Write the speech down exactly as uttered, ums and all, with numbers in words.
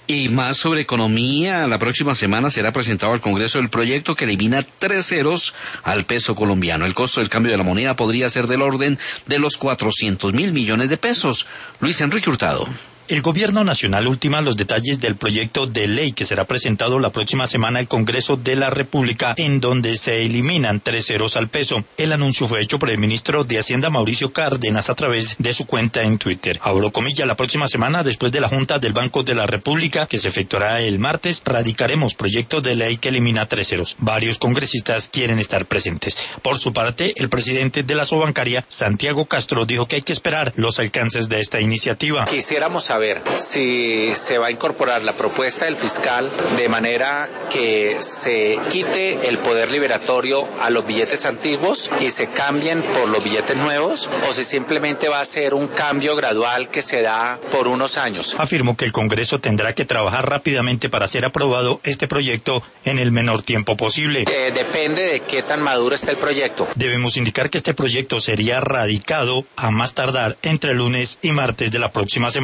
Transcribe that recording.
Y más sobre economía, la próxima semana será presentado al Congreso el proyecto que elimina tres ceros al peso colombiano. El costo del cambio de la moneda podría ser del orden de los cuatrocientos mil millones de pesos. Luis Enrique Hurtado. El Gobierno Nacional ultima los detalles del proyecto de ley que será presentado la próxima semana al Congreso de la República, en donde se eliminan tres ceros al peso. El anuncio fue hecho por el ministro de Hacienda, Mauricio Cárdenas, a través de su cuenta en Twitter. Abro comillas, la próxima semana, después de la Junta del Banco de la República, que se efectuará el martes, radicaremos proyecto de ley que elimina tres ceros. Varios congresistas quieren estar presentes. Por su parte, el presidente de la Sobancaria, Santiago Castro, dijo que hay que esperar los alcances de esta iniciativa. Quisiéramos saber ver si se va a incorporar la propuesta del fiscal de manera que se quite el poder liberatorio a los billetes antiguos y se cambien por los billetes nuevos, o si simplemente va a ser un cambio gradual que se da por unos años. Afirmó que el Congreso tendrá que trabajar rápidamente para ser aprobado este proyecto en el menor tiempo posible. Eh, depende de qué tan maduro está el proyecto. Debemos indicar que este proyecto sería radicado a más tardar entre lunes y martes de la próxima semana.